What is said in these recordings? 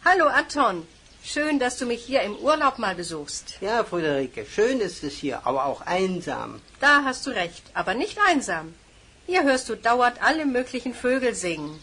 Hallo Anton, schön, dass du mich hier im Urlaub mal besuchst. Ja, Friederike, schön ist es hier, aber auch einsam. Da hast du recht, aber nicht einsam. Hier hörst du dauernd alle möglichen Vögel singen.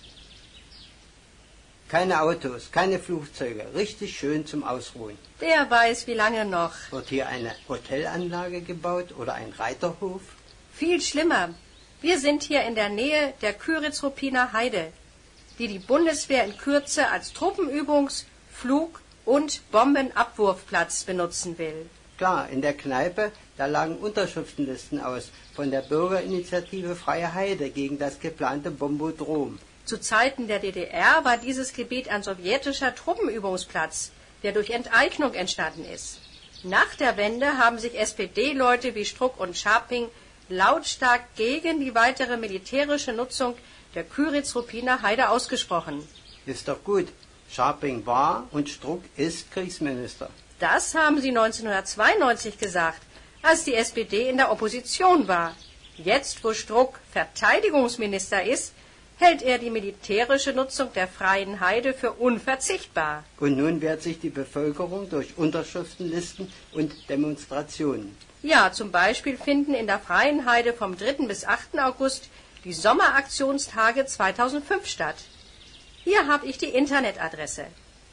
Keine Autos, keine Flugzeuge, richtig schön zum Ausruhen. Wer weiß, wie lange noch. Wird hier eine Hotelanlage gebaut oder ein Reiterhof? Viel schlimmer. Wir sind hier in der Nähe der Kyritz-Ruppiner Heide, die die Bundeswehr in Kürze als Truppenübungs-, Flug- und Bombenabwurfplatz benutzen will. Klar, in der Kneipe, da lagen Unterschriftenlisten aus von der Bürgerinitiative Freie Heide gegen das geplante Bombodrom. Zu Zeiten der DDR war dieses Gebiet ein sowjetischer Truppenübungsplatz, der durch Enteignung entstanden ist. Nach der Wende haben sich SPD-Leute wie Struck und Scharping lautstark gegen die weitere militärische Nutzung der Kyritz-Ruppiner Heide ausgesprochen. Ist doch gut. Scharping war und Struck ist Kriegsminister. Das haben sie 1992 gesagt, als die SPD in der Opposition war. Jetzt, wo Struck Verteidigungsminister ist, hält er die militärische Nutzung der Freien Heide für unverzichtbar. Und nun wehrt sich die Bevölkerung durch Unterschriftenlisten und Demonstrationen. Ja, zum Beispiel finden in der Freien Heide vom 3. bis 8. August die Sommeraktionstage 2005 statt. Hier habe ich die Internetadresse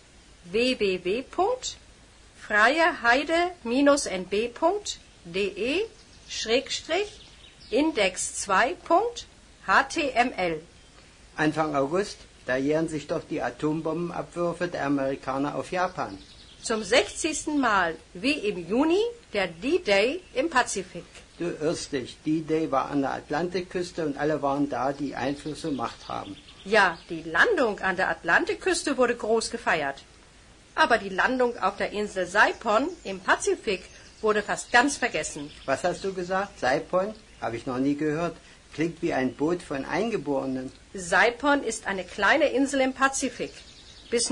www.freieheide-nb.de/index2.html. Anfang August, da jähren sich doch die Atombombenabwürfe der Amerikaner auf Japan. Zum 60. Mal, wie im Juni, der D-Day im Pazifik. Du irrst dich, D-Day war an der Atlantikküste und alle waren da, die Einfluss und Macht haben. Ja, die Landung an der Atlantikküste wurde groß gefeiert. Aber die Landung auf der Insel Saipan im Pazifik wurde fast ganz vergessen. Was hast du gesagt? Saipan? Habe ich noch nie gehört. Klingt wie ein Boot von Eingeborenen. Saipan ist eine kleine Insel im Pazifik. Bis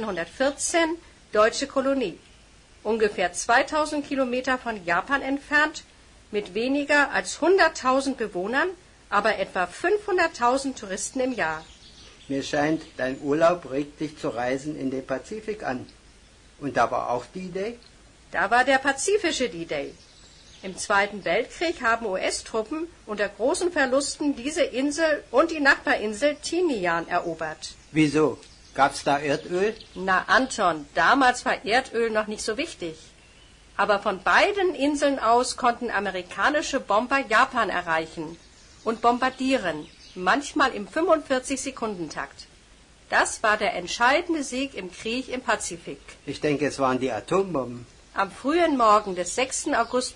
1914 deutsche Kolonie. Ungefähr 2000 Kilometer von Japan entfernt, mit weniger als 100.000 Bewohnern, aber etwa 500.000 Touristen im Jahr. Mir scheint, dein Urlaub regt dich zu Reisen in den Pazifik an. Und da war auch D-Day? Da war der pazifische D-Day. Im Zweiten Weltkrieg haben US-Truppen unter großen Verlusten diese Insel und die Nachbarinsel Tinian erobert. Wieso? Gab's da Erdöl? Na Anton, damals war Erdöl noch nicht so wichtig. Aber von beiden Inseln aus konnten amerikanische Bomber Japan erreichen und bombardieren, manchmal im 45-Sekundentakt. Das war der entscheidende Sieg im Krieg im Pazifik. Ich denke, es waren die Atombomben. Am frühen Morgen des 6. August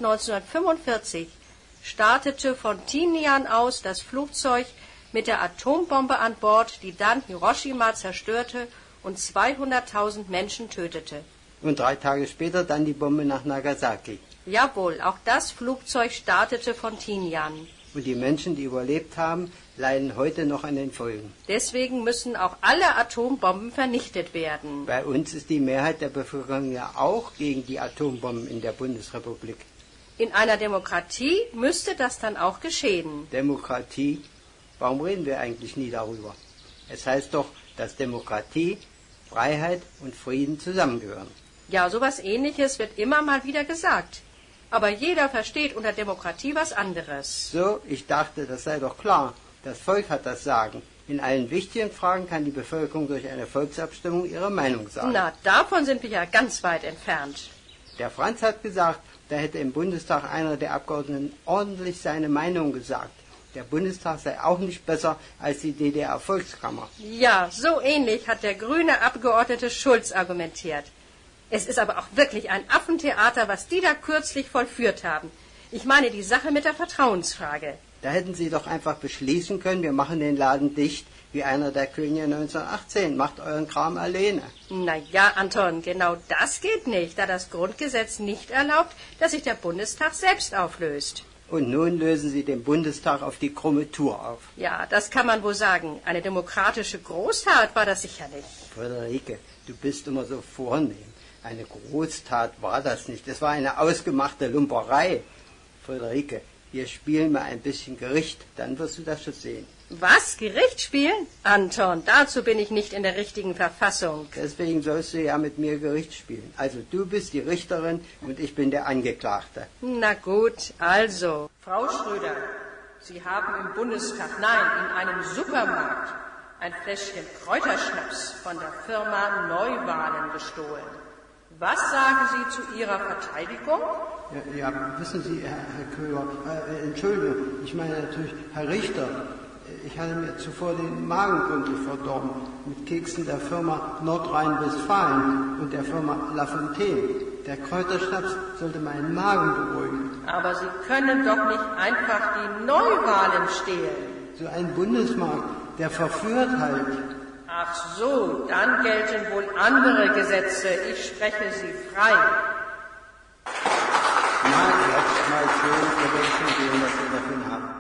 1945 startete von Tinian aus das Flugzeug mit der Atombombe an Bord, die dann Hiroshima zerstörte und 200.000 Menschen tötete. Und 3 Tage später dann die Bombe nach Nagasaki. Jawohl, auch das Flugzeug startete von Tinian. Und die Menschen, die überlebt haben, leiden heute noch an den Folgen. Deswegen müssen auch alle Atombomben vernichtet werden. Bei uns ist die Mehrheit der Bevölkerung ja auch gegen die Atombomben in der Bundesrepublik. In einer Demokratie müsste das dann auch geschehen. Demokratie? Warum reden wir eigentlich nie darüber? Es heißt doch, dass Demokratie, Freiheit und Frieden zusammengehören. Ja, sowas Ähnliches wird immer mal wieder gesagt. Aber jeder versteht unter Demokratie was anderes. So, ich dachte, das sei doch klar. Das Volk hat das Sagen. In allen wichtigen Fragen kann die Bevölkerung durch eine Volksabstimmung ihre Meinung sagen. Na, davon sind wir ja ganz weit entfernt. Der Franz hat gesagt, da hätte im Bundestag einer der Abgeordneten ordentlich seine Meinung gesagt. Der Bundestag sei auch nicht besser als die DDR-Volkskammer. Ja, so ähnlich hat der grüne Abgeordnete Schulz argumentiert. Es ist aber auch wirklich ein Affentheater, was die da kürzlich vollführt haben. Ich meine die Sache mit der Vertrauensfrage. Da hätten Sie doch einfach beschließen können, wir machen den Laden dicht, wie einer der Könige 1918. Macht euren Kram alleine. Na ja, Anton, genau das geht nicht, da das Grundgesetz nicht erlaubt, dass sich der Bundestag selbst auflöst. Und nun lösen Sie den Bundestag auf die krumme Tour auf. Ja, das kann man wohl sagen. Eine demokratische Großtat war das sicher nicht. Friederike, du bist immer so vornehm. Eine Großtat war das nicht. Es war eine ausgemachte Lumperei. Friederike, wir spielen mal ein bisschen Gericht, dann wirst du das schon sehen. Was? Gericht spielen? Anton, dazu bin ich nicht in der richtigen Verfassung. Deswegen sollst du ja mit mir Gericht spielen. Also du bist die Richterin und ich bin der Angeklagte. Na gut, also. Frau Schröder, Sie haben im Bundestag, nein, in einem Supermarkt, ein Fläschchen Kräuterschnaps von der Firma Neuwahlen gestohlen. Was sagen Sie zu Ihrer Verteidigung? Ja, wissen Sie, Herr Köhler, Entschuldigung, ich meine natürlich, Herr Richter, ich hatte mir zuvor den Magen gründlich verdorben mit Keksen der Firma Nordrhein-Westfalen und der Firma Lafontaine. Der Kräuterschnaps sollte meinen Magen beruhigen. Aber Sie können doch nicht einfach die Neuwahlen stehlen. So ein Bundesmarkt, der verführt halt. Ach so, dann gelten wohl andere Gesetze. Ich spreche Sie frei. Na, jetzt mal schön, wir werden schon sehen, was wir davon haben.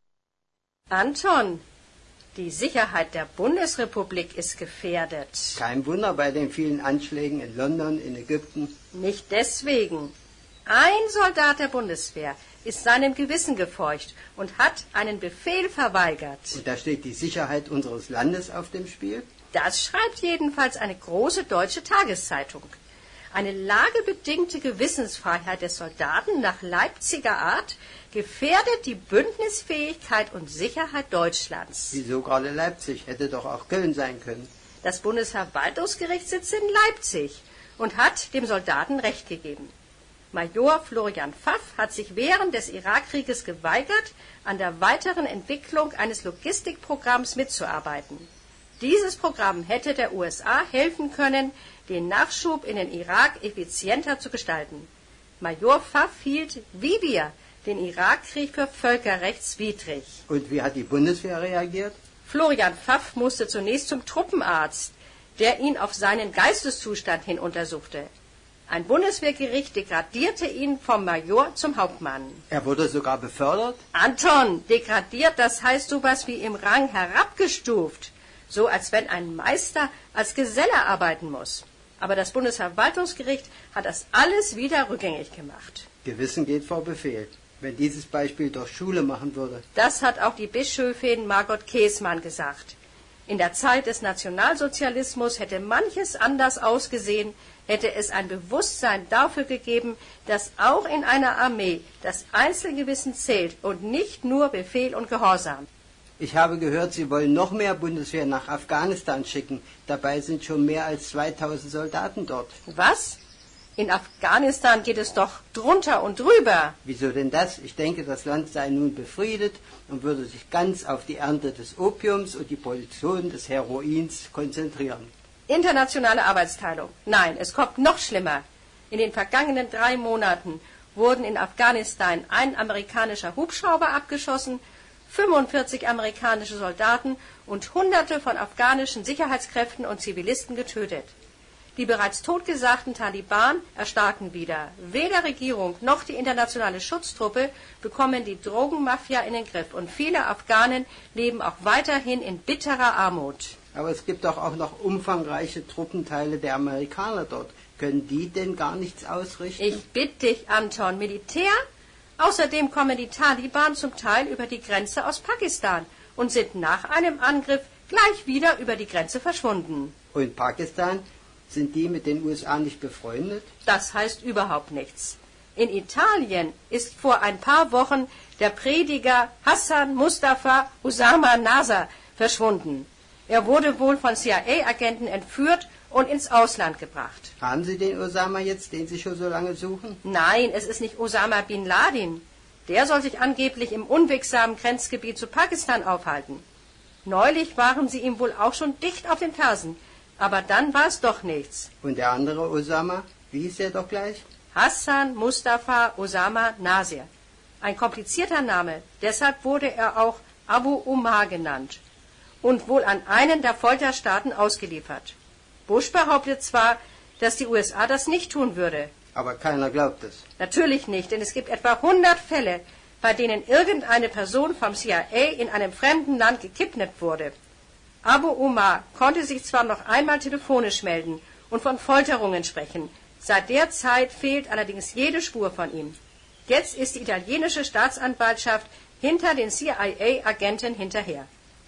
Anton, die Sicherheit der Bundesrepublik ist gefährdet. Kein Wunder bei den vielen Anschlägen in London, in Ägypten. Nicht deswegen. Ein Soldat der Bundeswehr ist seinem Gewissen gefolgt und hat einen Befehl verweigert. Und da steht die Sicherheit unseres Landes auf dem Spiel? Das schreibt jedenfalls eine große deutsche Tageszeitung. Eine lagebedingte Gewissensfreiheit des Soldaten nach Leipziger Art gefährdet die Bündnisfähigkeit und Sicherheit Deutschlands. Wieso gerade Leipzig? Hätte doch auch Köln sein können. Das Bundesverwaltungsgericht sitzt in Leipzig und hat dem Soldaten Recht gegeben. Major Florian Pfaff hat sich während des Irakkrieges geweigert, an der weiteren Entwicklung eines Logistikprogramms mitzuarbeiten. Dieses Programm hätte der USA helfen können, den Nachschub in den Irak effizienter zu gestalten. Major Pfaff hielt, wie wir, den Irakkrieg für völkerrechtswidrig. Und wie hat die Bundeswehr reagiert? Florian Pfaff musste zunächst zum Truppenarzt, der ihn auf seinen Geisteszustand hin untersuchte. Ein Bundeswehrgericht degradierte ihn vom Major zum Hauptmann. Er wurde sogar befördert? Anton, degradiert, das heißt sowas wie im Rang herabgestuft. So als wenn ein Meister als Geselle arbeiten muss. Aber das Bundesverwaltungsgericht hat das alles wieder rückgängig gemacht. Gewissen geht vor Befehl. Wenn dieses Beispiel doch Schule machen würde. Das hat auch die Bischöfin Margot Käßmann gesagt. In der Zeit des Nationalsozialismus hätte manches anders ausgesehen, hätte es ein Bewusstsein dafür gegeben, dass auch in einer Armee das Einzelgewissen zählt und nicht nur Befehl und Gehorsam. Ich habe gehört, Sie wollen noch mehr Bundeswehr nach Afghanistan schicken. Dabei sind schon mehr als 2000 Soldaten dort. Was? In Afghanistan geht es doch drunter und drüber. Wieso denn das? Ich denke, das Land sei nun befriedet und würde sich ganz auf die Ernte des Opiums und die Produktion des Heroins konzentrieren. Internationale Arbeitsteilung. Nein, es kommt noch schlimmer. In den vergangenen 3 Monaten wurden in Afghanistan ein amerikanischer Hubschrauber abgeschossen, 45 amerikanische Soldaten und Hunderte von afghanischen Sicherheitskräften und Zivilisten getötet. Die bereits totgesagten Taliban erstarken wieder. Weder Regierung noch die internationale Schutztruppe bekommen die Drogenmafia in den Griff. Und viele Afghanen leben auch weiterhin in bitterer Armut. Aber es gibt doch auch noch umfangreiche Truppenteile der Amerikaner dort. Können die denn gar nichts ausrichten? Ich bitte dich, Anton, Militär? Außerdem kommen die Taliban zum Teil über die Grenze aus Pakistan und sind nach einem Angriff gleich wieder über die Grenze verschwunden. Und Pakistan? Sind die mit den USA nicht befreundet? Das heißt überhaupt nichts. In Italien ist vor ein paar Wochen der Prediger Hassan Mustafa Usama Nasr verschwunden. Er wurde wohl von CIA-Agenten entführt und ins Ausland gebracht. Haben Sie den Osama jetzt, den Sie schon so lange suchen? Nein, es ist nicht Osama bin Laden. Der soll sich angeblich im unwegsamen Grenzgebiet zu Pakistan aufhalten. Neulich waren sie ihm wohl auch schon dicht auf den Fersen. Aber dann war es doch nichts. Und der andere Osama? Wie hieß er doch gleich? Hassan Mustafa Osama Nasr. Ein komplizierter Name, deshalb wurde er auch Abu Umar genannt und wohl an einen der Folterstaaten ausgeliefert. Bush behauptet zwar, dass die USA das nicht tun würde. Aber keiner glaubt es. Natürlich nicht, denn es gibt etwa 100 Fälle, bei denen irgendeine Person vom CIA in einem fremden Land gekidnappt wurde. Abu Umar konnte sich zwar noch einmal telefonisch melden und von Folterungen sprechen. Seit der Zeit fehlt allerdings jede Spur von ihm. Jetzt ist die italienische Staatsanwaltschaft hinter den CIA-Agenten hinterher.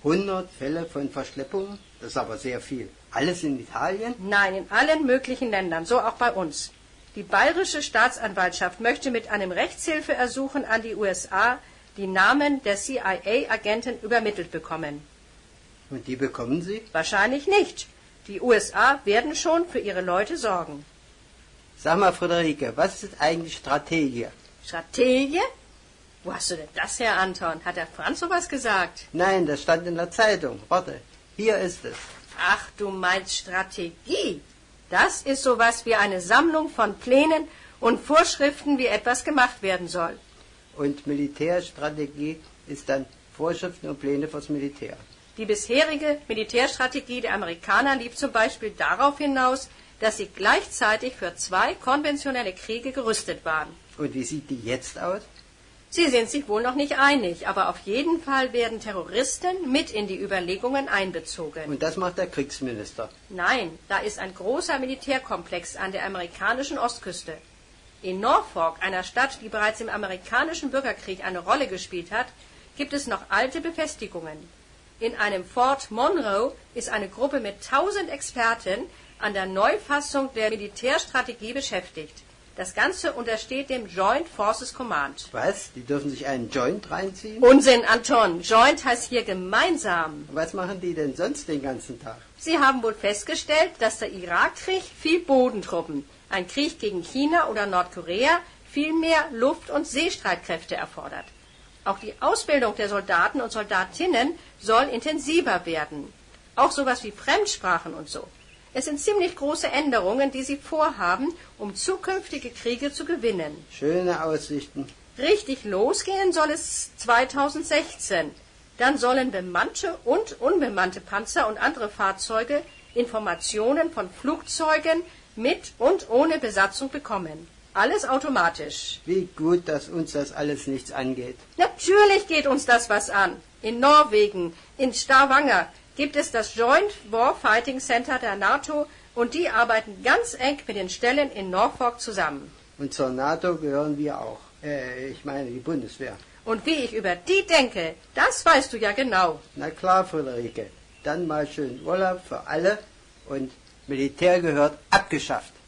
100 Fälle von Verschleppungen? Das ist aber sehr viel. Alles in Italien? Nein, in allen möglichen Ländern, so auch bei uns. Die bayerische Staatsanwaltschaft möchte mit einem Rechtshilfeersuchen an die USA die Namen der CIA-Agenten übermittelt bekommen. Und die bekommen Sie? Wahrscheinlich nicht. Die USA werden schon für ihre Leute sorgen. Sag mal, Friederike, was ist eigentlich Strategie? Strategie? Wo hast du denn das her, Anton? Hat der Franz sowas gesagt? Nein, das stand in der Zeitung. Warte, hier ist es. Ach, du meinst Strategie. Das ist sowas wie eine Sammlung von Plänen und Vorschriften, wie etwas gemacht werden soll. Und Militärstrategie ist dann Vorschriften und Pläne fürs Militär. Die bisherige Militärstrategie der Amerikaner lief zum Beispiel darauf hinaus, dass sie gleichzeitig für 2 konventionelle Kriege gerüstet waren. Und wie sieht die jetzt aus? Sie sind sich wohl noch nicht einig, aber auf jeden Fall werden Terroristen mit in die Überlegungen einbezogen. Und das macht der Kriegsminister. Nein, da ist ein großer Militärkomplex an der amerikanischen Ostküste. In Norfolk, einer Stadt, die bereits im amerikanischen Bürgerkrieg eine Rolle gespielt hat, gibt es noch alte Befestigungen. In einem Fort Monroe ist eine Gruppe mit 1000 Experten an der Neufassung der Militärstrategie beschäftigt. Das Ganze untersteht dem Joint Forces Command. Was? Die dürfen sich einen Joint reinziehen? Unsinn, Anton. Joint heißt hier gemeinsam. Was machen die denn sonst den ganzen Tag? Sie haben wohl festgestellt, dass der Irakkrieg viel Bodentruppen, ein Krieg gegen China oder Nordkorea viel mehr Luft- und Seestreitkräfte erfordert. Auch die Ausbildung der Soldaten und Soldatinnen soll intensiver werden. Auch sowas wie Fremdsprachen und so. Es sind ziemlich große Änderungen, die sie vorhaben, um zukünftige Kriege zu gewinnen. Schöne Aussichten. Richtig losgehen soll es 2016. Dann sollen bemannte und unbemannte Panzer und andere Fahrzeuge Informationen von Flugzeugen mit und ohne Besatzung bekommen. Alles automatisch. Wie gut, dass uns das alles nichts angeht. Natürlich geht uns das was an. In Norwegen, in Stavanger gibt es das Joint Warfighting Center der NATO und die arbeiten ganz eng mit den Stellen in Norfolk zusammen. Und zur NATO gehören wir auch. Ich meine die Bundeswehr. Und wie ich über die denke, das weißt du ja genau. Na klar, Friederike. Dann mal schön Urlaub für alle und Militär gehört abgeschafft.